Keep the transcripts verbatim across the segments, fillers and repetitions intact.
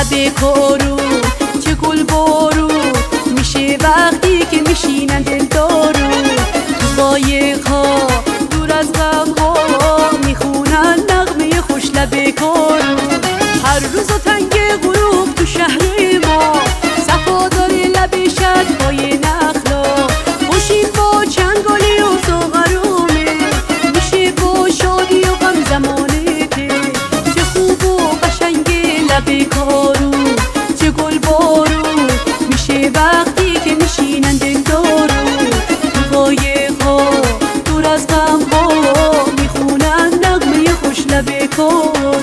لب کارو چه گل بارو میشه وقتی که میشینن دلدارو. تو قایق‌ها دور از غم‌ها میخونن نغمه خوش لب کارو. هر روز و تنگ غروب تو شهر ما صفا داره لب شدهای نخلا. خوشیم با چنگالی و ساغرومه میشه با شادی و غم زمانته. چه خوب و قشنگه لب کارو چه گل بارو میشه وقتی که میشینن دلدارو. تو قایق‌ها دور از غم‌ها میخونن نغمه خوش لب کارو.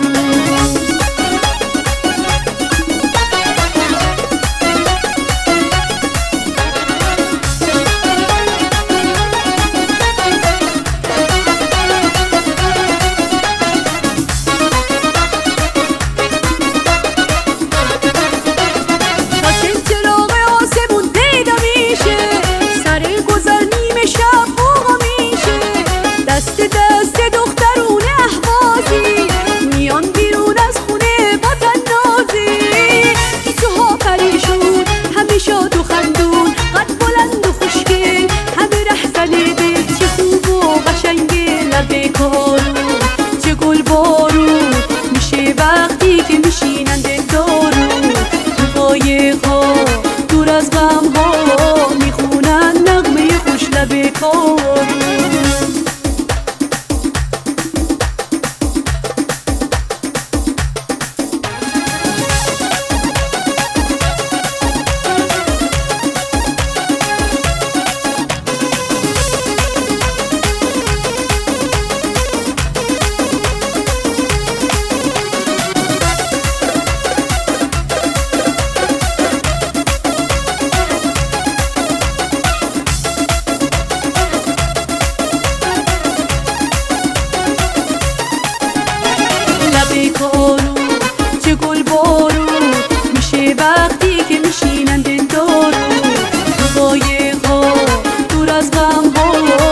لب کارو چه گل بارو میشه وقتی که میشینن دلدارو. تو قایق‌ها دور از غم‌ها میخونن نغمه خوش لب کارو. کارو چه گل بارو میشه وقتی که میشینن دلدارو. تو قایق‌ها دور از غم‌ها